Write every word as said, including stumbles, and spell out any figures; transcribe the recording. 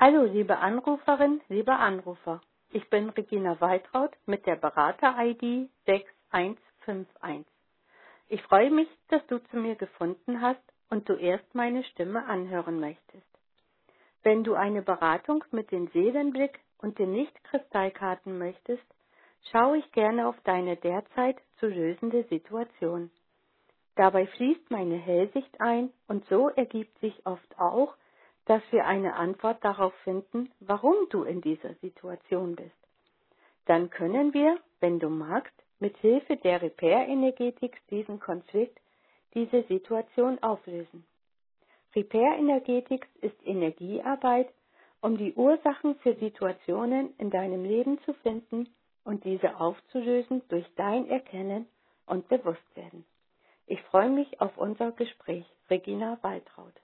Hallo, liebe Anruferin, lieber Anrufer. Ich bin Regina Waltraud mit der Berater-I D sechs eins fünf eins. Ich freue mich, dass du zu mir gefunden hast und du erst meine Stimme anhören möchtest. Wenn du eine Beratung mit dem Seelenblick und den Nicht-Kristallkarten möchtest, schaue ich gerne auf deine derzeit zu lösende Situation. Dabei fließt meine Hellsicht ein und so ergibt sich oft auch, dass wir eine Antwort darauf finden, warum du in dieser Situation bist. Dann können wir, wenn du magst, mit Hilfe der Repair-Energetik diesen Konflikt, diese Situation auflösen. Repair-Energetik ist Energiearbeit, um die Ursachen für Situationen in deinem Leben zu finden und diese aufzulösen durch dein Erkennen und Bewusstwerden. Ich freue mich auf unser Gespräch. Regina Waltraud.